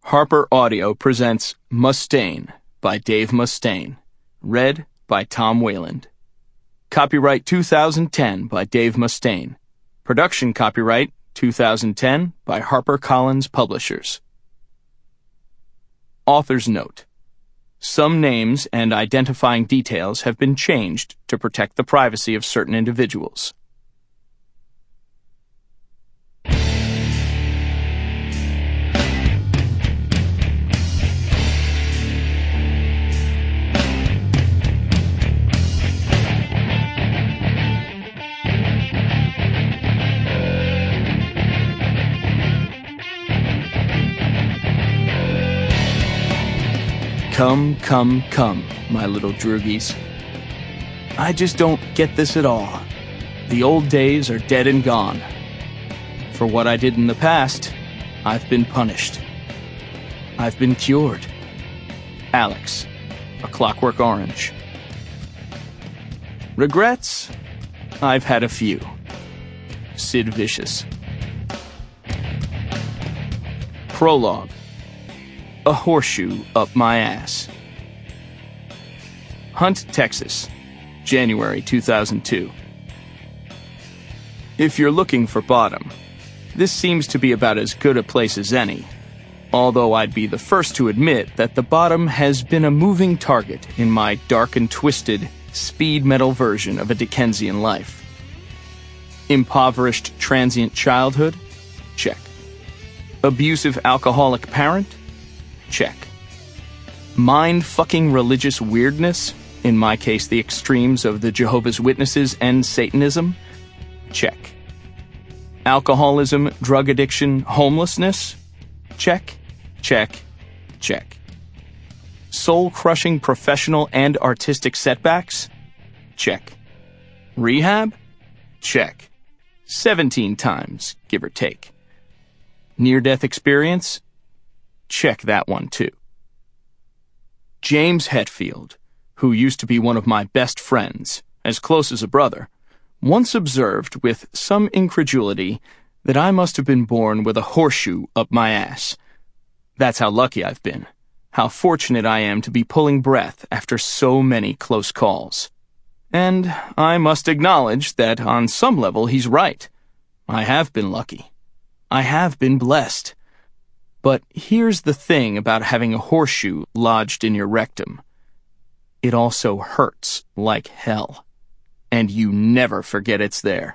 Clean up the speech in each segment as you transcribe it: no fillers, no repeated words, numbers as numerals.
Harper Audio presents Mustaine by Dave Mustaine. Read by Tom Wayland. Copyright 2010 by Dave Mustaine. Production copyright 2010 by HarperCollins Publishers. Author's note. Some names and identifying details have been changed to protect the privacy of certain individuals. Come, my little droogies. I just don't get this at all. The old days are dead and gone. For what I did in the past, I've been punished. I've been cured. Alex, A Clockwork Orange. Regrets? I've had a few. Sid Vicious. Prologue. A horseshoe up my ass. Hunt, Texas, January 2002. If you're looking for bottom, this seems to be about as good a place as any, although I'd be the first to admit that the bottom has been a moving target in my dark and twisted, speed metal version of a Dickensian life. Impoverished transient childhood? Check. Abusive alcoholic parent? Check. Mind-fucking religious weirdness, in my case the extremes of the Jehovah's Witnesses and Satanism? Check. Alcoholism, drug addiction, homelessness? Check, check, check. Soul-crushing professional and artistic setbacks? Check. Rehab? Check. 17 times, give or take. Near-death experience? Check that one too. James Hetfield, who used to be one of my best friends, as close as a brother, once observed with some incredulity that I must have been born with a horseshoe up my ass. That's how lucky I've been, how fortunate I am to be pulling breath after so many close calls. And I must acknowledge that on some level he's right. I have been lucky. I have been blessed. But here's the thing about having a horseshoe lodged in your rectum. It also hurts like hell. And you never forget it's there.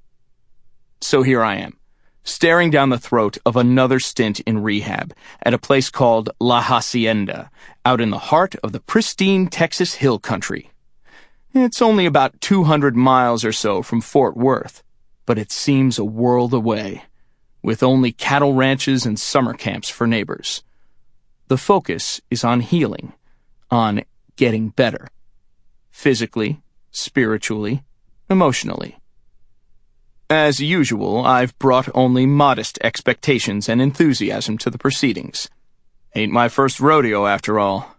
So here I am, staring down the throat of another stint in rehab at a place called La Hacienda, out in the heart of the pristine Texas Hill Country. It's only about 200 miles or so from Fort Worth, but it seems a world away, with only cattle ranches and summer camps for neighbors. The focus is on healing, on getting better. Physically, spiritually, emotionally. As usual, I've brought only modest expectations and enthusiasm to the proceedings. Ain't my first rodeo, after all.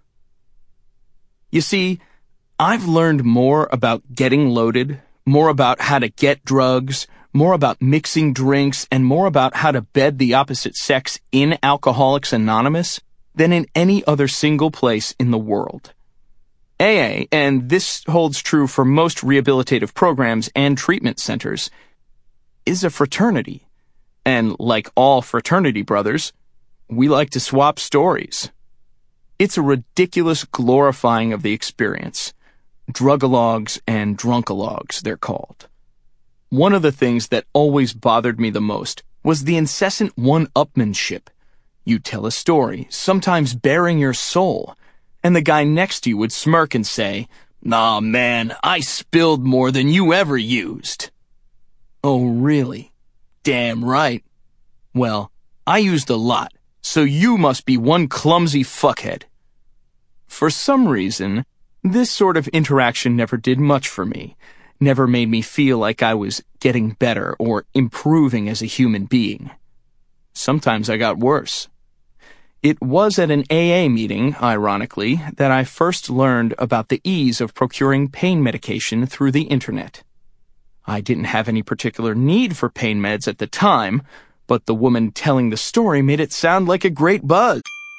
You see, I've learned more about getting loaded, more about how to get drugs, more about mixing drinks, and more about how to bed the opposite sex in Alcoholics Anonymous than in any other single place in the world. AA, and this holds true for most rehabilitative programs and treatment centers, is a fraternity. And like all fraternity brothers, we like to swap stories. It's a ridiculous glorifying of the experience. Drugalogs and drunkalogs, they're called. One of the things that always bothered me the most was the incessant one-upmanship. You tell a story, sometimes bearing your soul, and the guy next to you would smirk and say, "Nah, man, I spilled more than you ever used." Oh, really? Damn right. Well, I used a lot, so you must be one clumsy fuckhead. For some reason, this sort of interaction never did much for me, never made me feel like I was getting better or improving as a human being. Sometimes I got worse. It was at an AA meeting, ironically, that I first learned about the ease of procuring pain medication through the internet. I didn't have any particular need for pain meds at the time, but the woman telling the story made it sound like a great buzz.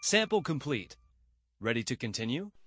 Sample complete. Ready to continue?